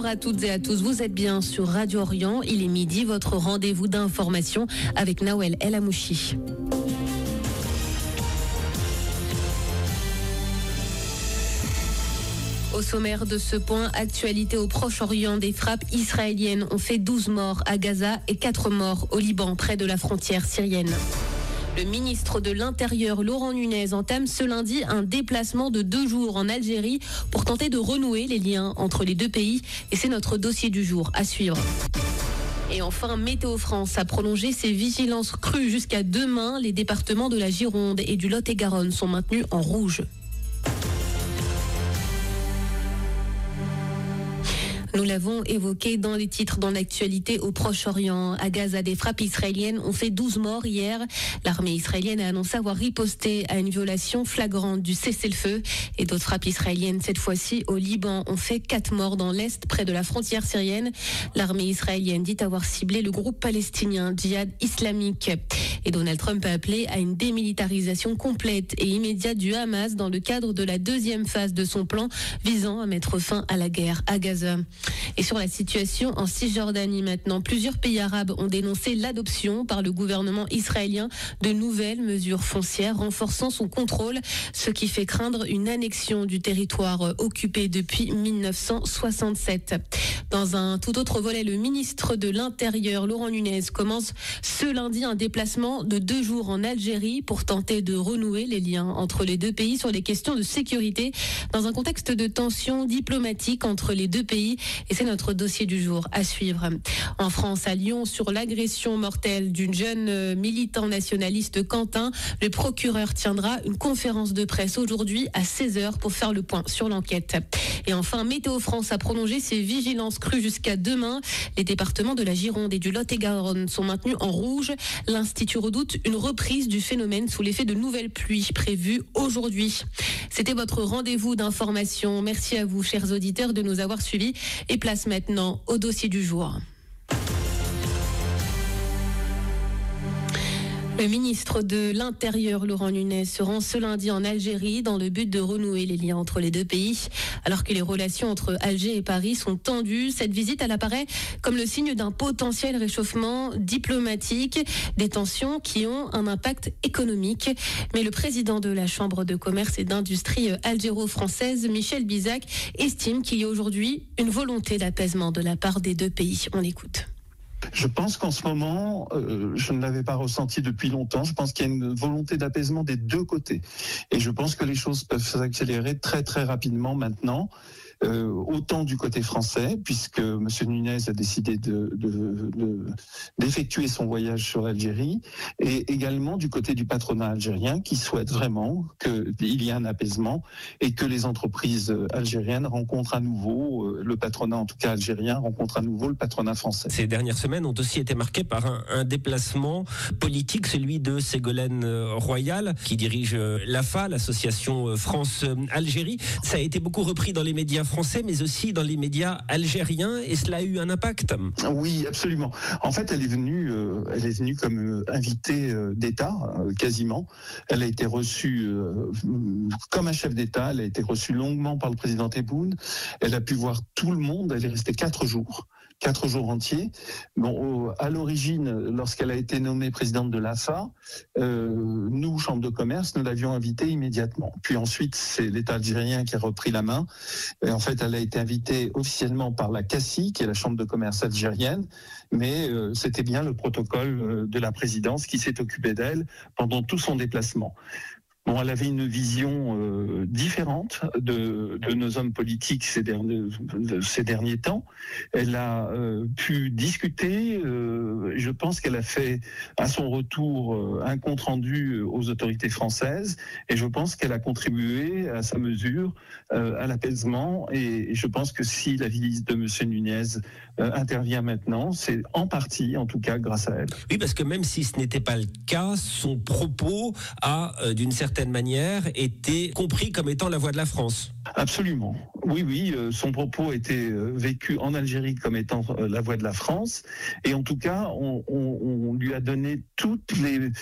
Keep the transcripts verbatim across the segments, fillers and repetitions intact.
Bonjour à toutes et à tous, vous êtes bien sur Radio Orient, il est midi, votre rendez-vous d'information avec Nawel El Amouchi. Au sommaire de ce point, actualité au Proche-Orient, des frappes israéliennes ont fait douze morts à Gaza et quatre morts au Liban, près de la frontière syrienne. Le ministre de l'Intérieur, Laurent Nunez, entame ce lundi un déplacement de deux jours en Algérie pour tenter de renouer les liens entre les deux pays. Et c'est notre dossier du jour à suivre. Et enfin, Météo France a prolongé ses vigilances crues jusqu'à demain. Les départements de la Gironde et du Lot-et-Garonne sont maintenus en rouge. Nous l'avons évoqué dans les titres dans l'actualité au Proche-Orient. À Gaza, des frappes israéliennes ont fait douze morts hier. L'armée israélienne a annoncé avoir riposté à une violation flagrante du cessez-le-feu. Et d'autres frappes israéliennes, cette fois-ci au Liban, ont fait quatre morts dans l'Est, près de la frontière syrienne. L'armée israélienne dit avoir ciblé le groupe palestinien Djihad islamique. Et Donald Trump a appelé à une démilitarisation complète et immédiate du Hamas dans le cadre de la deuxième phase de son plan visant à mettre fin à la guerre à Gaza. Et sur la situation en Cisjordanie maintenant, plusieurs pays arabes ont dénoncé l'adoption par le gouvernement israélien de nouvelles mesures foncières renforçant son contrôle, ce qui fait craindre une annexion du territoire occupé depuis mille neuf cent soixante-sept. Dans un tout autre volet, le ministre de l'Intérieur, Laurent Nunez, commence ce lundi un déplacement de deux jours en Algérie pour tenter de renouer les liens entre les deux pays sur les questions de sécurité dans un contexte de tensions diplomatiques entre les deux pays. Et c'est notre dossier du jour à suivre. En France, à Lyon, sur l'agression mortelle d'une jeune militant nationaliste Quentin, le procureur tiendra une conférence de presse aujourd'hui à seize heures pour faire le point sur l'enquête. Et enfin, Météo France a prolongé ses vigilances crues jusqu'à demain. Les départements de la Gironde et du Lot-et-Garonne sont maintenus en rouge. L'Institut redoute une reprise du phénomène sous l'effet de nouvelles pluies prévues aujourd'hui. C'était votre rendez-vous d'information. Merci à vous, chers auditeurs, de nous avoir suivis. Et place maintenant au dossier du jour. Le ministre de l'Intérieur, Laurent Nunez, se rend ce lundi en Algérie dans le but de renouer les liens entre les deux pays. Alors que les relations entre Alger et Paris sont tendues, cette visite, elle apparaît comme le signe d'un potentiel réchauffement diplomatique, des tensions qui ont un impact économique. Mais le président de la Chambre de commerce et d'industrie algéro-française, Michel Bizac, estime qu'il y a aujourd'hui une volonté d'apaisement de la part des deux pays. On l'écoute. Je pense qu'en ce moment, euh, je ne l'avais pas ressenti depuis longtemps, je pense qu'il y a une volonté d'apaisement des deux côtés. Et je pense que les choses peuvent s'accélérer très très rapidement maintenant. Euh, autant du côté français, puisque M. Nunez a décidé de, de, de, d'effectuer son voyage sur l'Algérie, et également du côté du patronat algérien, qui souhaite vraiment qu'il y ait un apaisement et que les entreprises algériennes rencontrent à nouveau, euh, le patronat en tout cas algérien, rencontre à nouveau le patronat français. Ces dernières semaines ont aussi été marquées par un, un déplacement politique, celui de Ségolène Royal, qui dirige l'A F A, l'association France-Algérie. Ça a été beaucoup repris dans les médias français, mais aussi dans les médias algériens, et cela a eu un impact. Oui, absolument. En fait, elle est venue, euh, elle est venue comme euh, invitée euh, d'État, euh, quasiment. Elle a été reçue euh, comme un chef d'État. Elle a été reçue longuement par le président Tebboune. Elle a pu voir tout le monde. Elle est restée quatre jours. Quatre jours entiers. Bon, à l'origine, lorsqu'elle a été nommée présidente de l'A F A, euh, nous, Chambre de commerce, nous l'avions invitée immédiatement. Puis ensuite, c'est l'État algérien qui a repris la main. Et en fait, elle a été invitée officiellement par la C A C I, qui est la Chambre de commerce algérienne, mais euh, c'était bien le protocole de la présidence qui s'est occupé d'elle pendant tout son déplacement. Bon, elle avait une vision euh, différente de, de nos hommes politiques ces derniers, ces derniers temps. Elle a euh, pu discuter. Euh, je pense qu'elle a fait à son retour euh, un compte rendu aux autorités françaises, et je pense qu'elle a contribué à sa mesure euh, à l'apaisement. Et, et je pense que si la visite de M. Nunez euh, intervient maintenant, c'est en partie, en tout cas, grâce à elle. Oui, parce que même si ce n'était pas le cas, son propos a, euh, d'une certaine certaine manière, était compris comme étant la voix de la France. Absolument. Oui, oui, euh, son propos était euh, vécu en Algérie comme étant euh, la voix de la France. Et en tout cas, on, on, on lui a donné toutes les...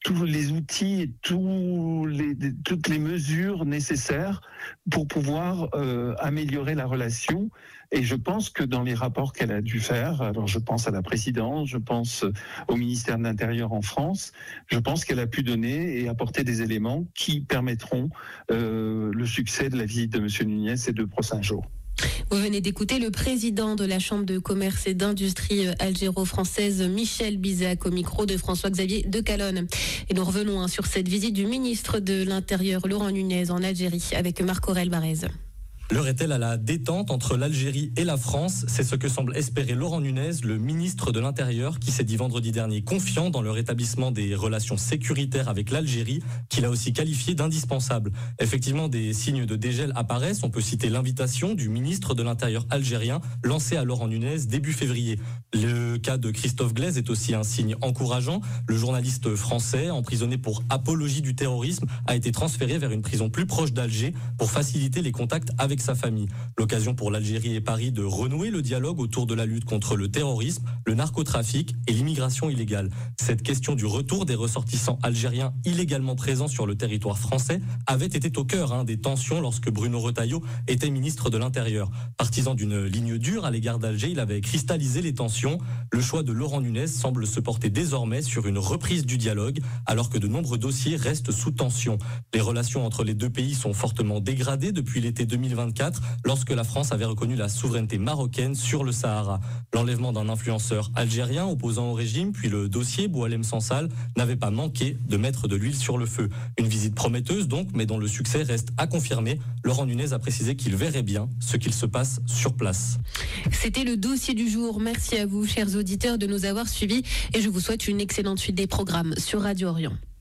tous les outils et tous les, toutes les mesures nécessaires pour pouvoir euh, améliorer la relation. Et je pense que dans les rapports qu'elle a dû faire, alors je pense à la présidence, je pense au ministère de l'Intérieur en France, je pense qu'elle a pu donner et apporter des éléments qui permettront euh, le succès de la visite de M. Nunez ces deux prochains jours. Vous venez d'écouter le président de la Chambre de commerce et d'industrie algéro-française, Michel Bizac, au micro de François-Xavier de Calonne. Et nous revenons hein, sur cette visite du ministre de l'Intérieur, Laurent Nunez, en Algérie, avec Marc-Aurèle Barrez. L'heure est-elle à la détente entre l'Algérie et la France? C'est ce que semble espérer Laurent Nunez, le ministre de l'Intérieur, qui s'est dit vendredi dernier confiant dans le rétablissement des relations sécuritaires avec l'Algérie, qu'il a aussi qualifié d'indispensable. Effectivement, des signes de dégel apparaissent. On peut citer l'invitation du ministre de l'Intérieur algérien lancée à Laurent Nunez début février. Le cas de Christophe Glaise est aussi un signe encourageant. Le journaliste français, emprisonné pour apologie du terrorisme, a été transféré vers une prison plus proche d'Alger pour faciliter les contacts avec sa famille. L'occasion pour l'Algérie et Paris de renouer le dialogue autour de la lutte contre le terrorisme, le narcotrafic et l'immigration illégale. Cette question du retour des ressortissants algériens illégalement présents sur le territoire français avait été au cœur hein, des tensions lorsque Bruno Retailleau était ministre de l'Intérieur. Partisan d'une ligne dure à l'égard d'Alger, il avait cristallisé les tensions. Le choix de Laurent Nunez semble se porter désormais sur une reprise du dialogue, alors que de nombreux dossiers restent sous tension. Les relations entre les deux pays sont fortement dégradées depuis l'été deux mille vingt-quatre, lorsque la France avait reconnu la souveraineté marocaine sur le Sahara. L'enlèvement d'un influenceur algérien opposant au régime, puis le dossier Boualem Sansal, n'avait pas manqué de mettre de l'huile sur le feu. Une visite prometteuse donc, mais dont le succès reste à confirmer. Laurent Nunez a précisé qu'il verrait bien ce qu'il se passe sur place. C'était le dossier du jour. Merci à vous, chers auditeurs, de nous avoir suivis et je vous souhaite une excellente suite des programmes sur Radio Orient.